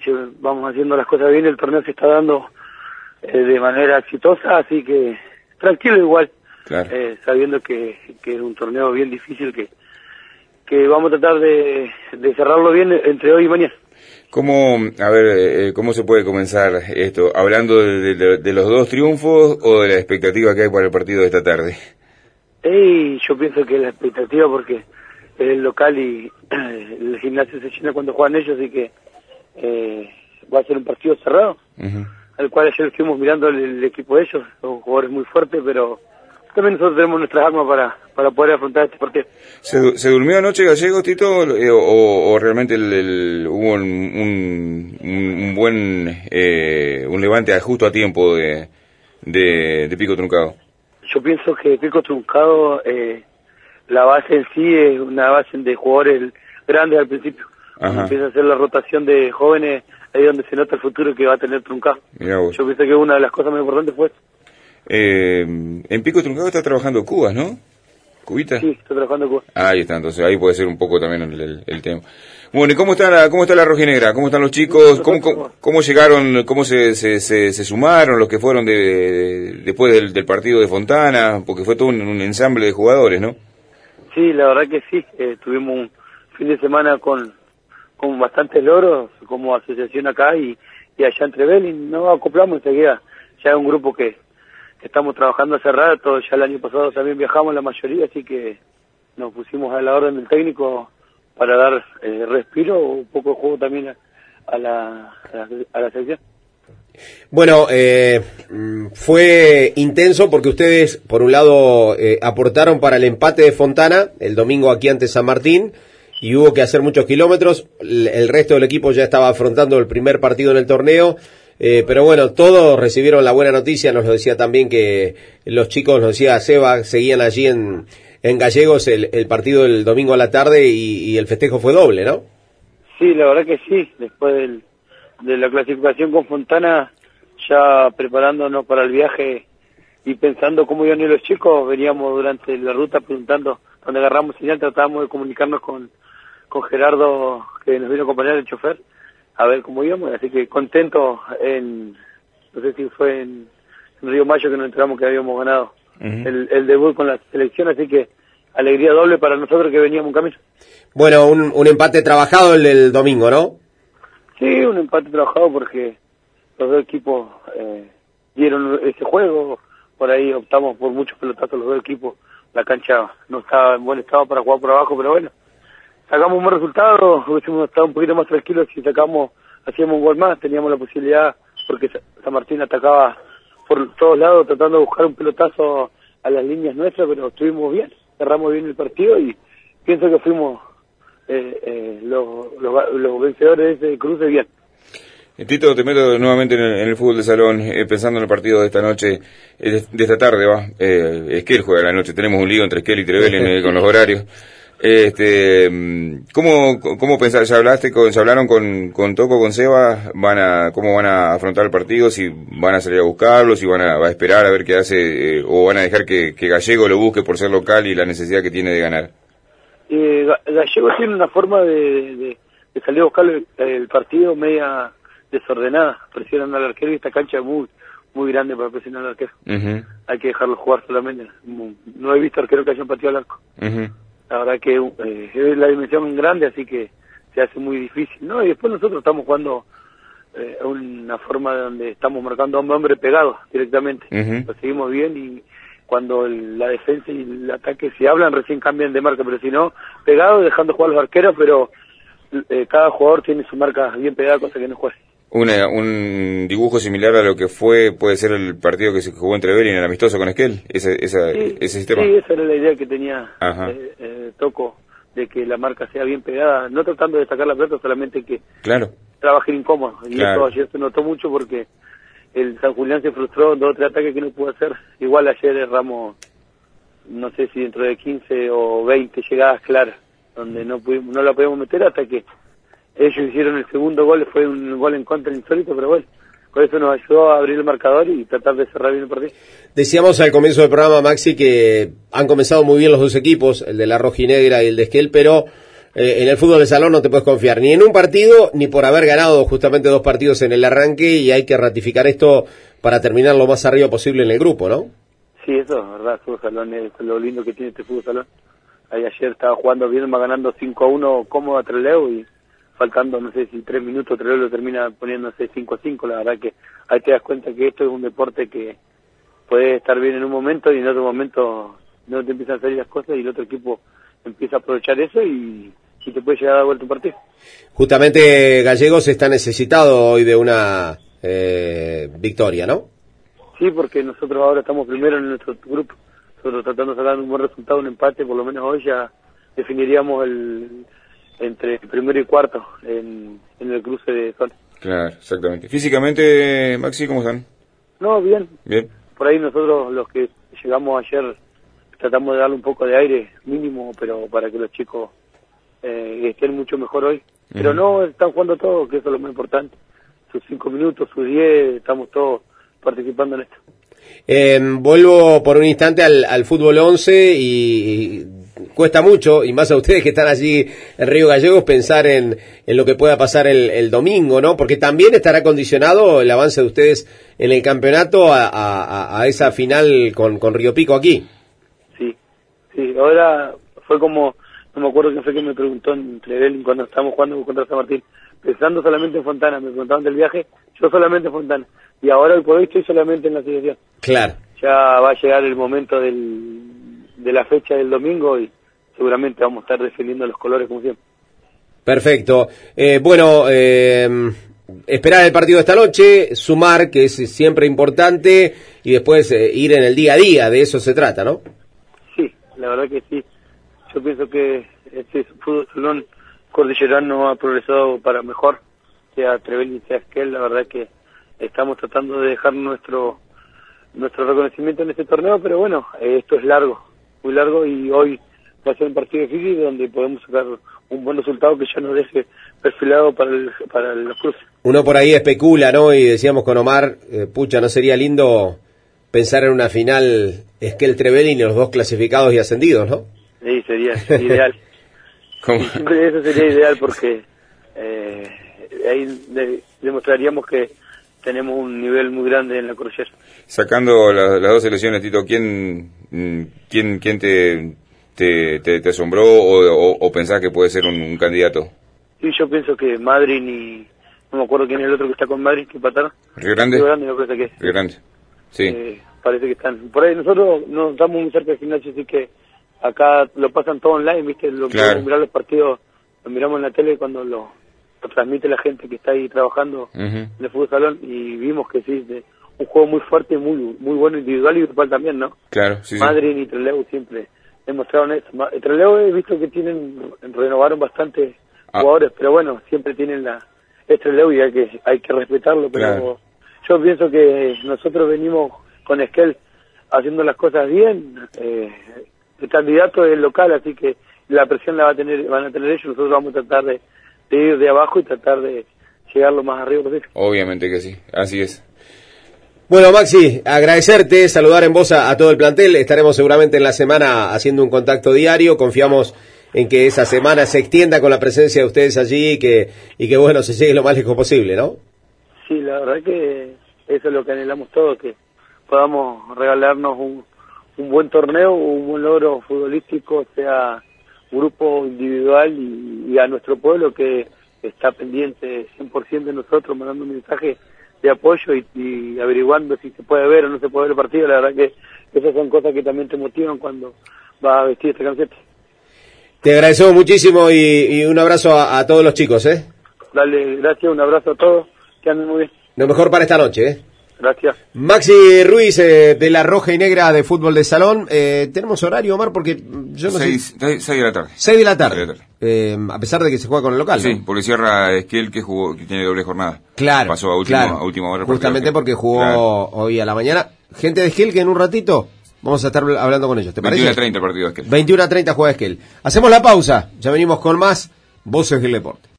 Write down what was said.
vamos haciendo las cosas bien, el torneo se está dando de manera exitosa, así que tranquilo igual, claro. Sabiendo que es un torneo bien difícil, que vamos a tratar de cerrarlo bien entre hoy y mañana. ¿Cómo se puede comenzar esto? ¿Hablando de los dos triunfos o de la expectativa que hay para el partido de esta tarde? Yo pienso que la expectativa, porque es el local y el gimnasio se llena cuando juegan ellos, y que va a ser un partido cerrado, al cual ayer estuvimos mirando el equipo de ellos, son jugadores muy fuertes, pero también nosotros tenemos nuestras armas para poder afrontar este partido. ¿Se durmió anoche Gallegos, Tito, o realmente hubo un buen un levante justo a tiempo de Pico Truncado? Yo pienso que Pico Truncado, la base en sí es una base de jugadores grandes al principio. Cuando empieza a hacer la rotación de jóvenes, ahí es donde se nota el futuro que va a tener Truncado. Yo pienso que una de las cosas más importantes fue esto. En Pico Truncado está trabajando Cubas, ¿no? ¿Cubita? Sí, está trabajando Cubas. Ahí está, entonces ahí puede ser un poco también el tema. Bueno, ¿y cómo está la rojinegra? ¿Cómo están los chicos? ¿Cómo llegaron? ¿Cómo se sumaron los que fueron después del partido de Fontana? Porque fue todo un ensamble de jugadores, ¿no? Sí, la verdad que sí. Tuvimos un fin de semana con bastantes logros como asociación acá y allá entre Belín. Nos acoplamos enseguida. Ya es un grupo que estamos trabajando hace rato. Ya el año pasado también viajamos la mayoría, así que nos pusimos a la orden del técnico para dar respiro, un poco de juego también a la selección. Bueno, fue intenso porque ustedes, por un lado, aportaron para el empate de Fontana el domingo aquí ante San Martín, y hubo que hacer muchos kilómetros. El resto del equipo ya estaba afrontando el primer partido en el torneo, pero bueno, todos recibieron la buena noticia. Nos lo decía también que los chicos, nos decía Seba, seguían allí en Gallegos el partido del domingo a la tarde, y el festejo fue doble, ¿no? Sí, la verdad que sí. Después de la clasificación con Fontana, ya preparándonos para el viaje y pensando cómo iban a ir los chicos, veníamos durante la ruta preguntando, cuando agarramos señal tratábamos de comunicarnos con Gerardo, que nos vino a acompañar, el chofer, a ver cómo íbamos, así que contento no sé si fue en Río Mayo que nos enteramos que habíamos ganado el debut con la selección, así que alegría doble para nosotros que veníamos en camino. Bueno, un empate trabajado el del domingo, ¿no? Sí, un empate trabajado porque los dos equipos dieron ese juego, por ahí optamos por muchos pelotazos los dos equipos, la cancha no estaba en buen estado para jugar por abajo, pero bueno, sacamos un buen resultado, hubiésemos estado un poquito más tranquilos si hacíamos un gol más, teníamos la posibilidad, porque San Martín atacaba por todos lados tratando de buscar un pelotazo a las líneas nuestras, pero estuvimos bien, cerramos bien el partido y pienso que fuimos los vencedores de ese cruce bien. Tito, te meto nuevamente en el fútbol de salón, pensando en el partido de esta noche, de esta tarde, Esquel juega la noche, tenemos un lío entre Esquel y Trevelin con los horarios. ¿Cómo pensás? ¿Ya hablaron con Toco, con Seba? ¿Cómo van a afrontar el partido? ¿Si van a salir a buscarlo? ¿Si van a esperar a ver qué hace? ¿O van a dejar que Gallego lo busque por ser local y la necesidad que tiene de ganar? Gallego tiene una forma de salir a buscar el partido media desordenada, presionan al arquero, y esta cancha es muy grande para presionar al arquero. Hay que dejarlo jugar solamente. No he visto arquero que haya pateado al arco. La verdad que es la dimensión grande, así que se hace muy difícil, ¿no? Y después nosotros estamos jugando una forma donde estamos marcando hombre a hombre pegados directamente. Lo seguimos bien, y cuando la defensa y el ataque se hablan, recién cambian de marca, pero si no, pegados, dejando jugar los arqueros, pero cada jugador tiene su marca bien pegada, cosa que no juegue. Un dibujo similar a lo que puede ser el partido que se jugó entre Belín, el amistoso con Esquel, ese sistema. Sí, esa era la idea que tenía Toco, de que la marca sea bien pegada, no tratando de sacar la pelota, solamente que trabajen incómodo. Y eso ayer se notó mucho porque el San Julián se frustró en 2 o 3 ataques que no pudo hacer. Igual ayer erramos, no sé si dentro de 15 o 20 llegadas claras, donde no la podíamos meter hasta que ellos hicieron el segundo gol. Fue un gol en contra insólito, pero bueno, con eso nos ayudó a abrir el marcador y tratar de cerrar bien el partido. Decíamos al comienzo del programa, Maxi, que han comenzado muy bien los dos equipos, el de la rojinegra y el de Esquel, pero en el fútbol de salón no te puedes confiar ni en un partido, ni por haber ganado justamente 2 partidos en el arranque, y hay que ratificar esto para terminar lo más arriba posible en el grupo, ¿no? Sí, eso es verdad, el fútbol salón es lo lindo que tiene este fútbol salón. Ahí ayer estaba jugando bien, va ganando 5-1 cómodo a Trelew, y faltando, no sé si 3 minutos, Trelew lo termina poniéndose 5-5. La verdad que ahí te das cuenta que esto es un deporte que puede estar bien en un momento y en otro momento no te empiezan a salir las cosas y el otro equipo empieza a aprovechar eso y te puede llegar a dar vuelta un partido. Justamente Gallegos está necesitado hoy de una victoria, ¿no? Sí, porque nosotros ahora estamos primero en nuestro grupo, nosotros tratando de sacar un buen resultado, un empate, por lo menos hoy ya definiríamos entre primero y cuarto en el cruce de zona. Claro, exactamente. Físicamente, Maxi, ¿cómo están? No, bien. Bien. Por ahí nosotros los que llegamos ayer tratamos de darle un poco de aire mínimo, pero para que los chicos estén mucho mejor hoy. Pero no, están jugando todos, que eso es lo más importante. Sus 5 minutos, sus 10, estamos todos participando en esto. Vuelvo por un instante al fútbol 11 y cuesta mucho, y más a ustedes que están allí en Río Gallegos, pensar en lo que pueda pasar el domingo, ¿no? Porque también estará condicionado el avance de ustedes en el campeonato a esa final con Río Pico aquí. Sí, ahora fue como, no me acuerdo quién fue que me preguntó en Cleveland cuando estábamos jugando contra San Martín, pensando solamente en Fontana, me preguntaban del viaje, yo solamente en Fontana, y ahora hoy por hoy estoy solamente en la selección. Claro. Ya va a llegar el momento de la fecha del domingo y seguramente vamos a estar defendiendo los colores como siempre. Perfecto. Bueno, esperar el partido de esta noche, sumar, que es siempre importante, y después ir en el día a día, de eso se trata, ¿no? Sí, la verdad que sí. Yo pienso que este fútbol salón cordillerano ha progresado para mejor, sea Trevelin, sea Esquel. La verdad que estamos tratando de dejar nuestro reconocimiento en este torneo, pero bueno, esto es largo, muy largo, y hoy va a ser un partido difícil donde podemos sacar un buen resultado que ya nos deje perfilado para los cruces. Uno por ahí especula, ¿no? Y decíamos con Omar, pucha, ¿no sería lindo pensar en una final Esquel-Trevelin y los 2 clasificados y ascendidos, no? Sí, sería ideal. Siempre eso sería ideal porque ahí demostraríamos que tenemos un nivel muy grande en la cordillera. Sacando las 2 selecciones, Tito, ¿quién te asombró o pensás que puede ser un candidato? Sí, yo pienso que Madryn y no me acuerdo quién es el otro que está con Madryn, que empataron. ¿Río Grande? Río Grande, me parece que es. Río Grande, sí. Parece que están. Por ahí nosotros no estamos muy cerca del gimnasio, así que acá lo pasan todo online, ¿viste? Claro. Mirar los partidos, lo miramos en la tele cuando lo transmite la gente que está ahí trabajando en el fútbol salón, y vimos que sí, un juego muy fuerte, muy bueno, individual y grupal también, ¿no? Claro, sí. Madryn y Trelew siempre demostraron eso. Trelew he visto que renovaron bastante jugadores, pero bueno, siempre tienen es Trelew y hay que respetarlo, pero claro. Yo pienso que nosotros venimos con Esquel haciendo las cosas bien, el candidato es el local, así que la presión van a tener ellos, nosotros vamos a tratar de ir de abajo y tratar de llegar lo más arriba posible. Obviamente que sí, así es. Bueno, Maxi, agradecerte, saludar en voz a todo el plantel. Estaremos seguramente en la semana haciendo un contacto diario. Confiamos en que esa semana se extienda con la presencia de ustedes allí y que bueno, se llegue lo más lejos posible, ¿no? Sí, la verdad que eso es lo que anhelamos todos, que podamos regalarnos un buen torneo, un buen logro futbolístico, sea grupo, individual, y a nuestro pueblo que está pendiente 100% de nosotros, mandando un mensaje de apoyo y averiguando si se puede ver o no se puede ver el partido. La verdad que esas son cosas que también te motivan cuando vas a vestir esta camiseta. Te agradecemos muchísimo y un abrazo a todos los chicos, ¿eh? Dale, gracias, un abrazo a todos, que anden muy bien. Lo mejor para esta noche, ¿eh? Gracias. Maxi Ruiz, de la Roja y Negra de Fútbol de Salón. ¿Tenemos horario, Omar? Porque yo no sé. 6 de la tarde. 6 de la tarde. A pesar de que se juega con el local, sí, ¿no? porque cierra Esquel, que tiene doble jornada. Claro. Pasó a última hora. Justamente porque jugó hoy a la mañana. Gente de Esquel que en un ratito vamos a estar hablando con ellos. ¿Te parece? 21:30 partido de Esquel. 21:30 juega Esquel. Hacemos la pausa. Ya venimos con más Voces del Deporte.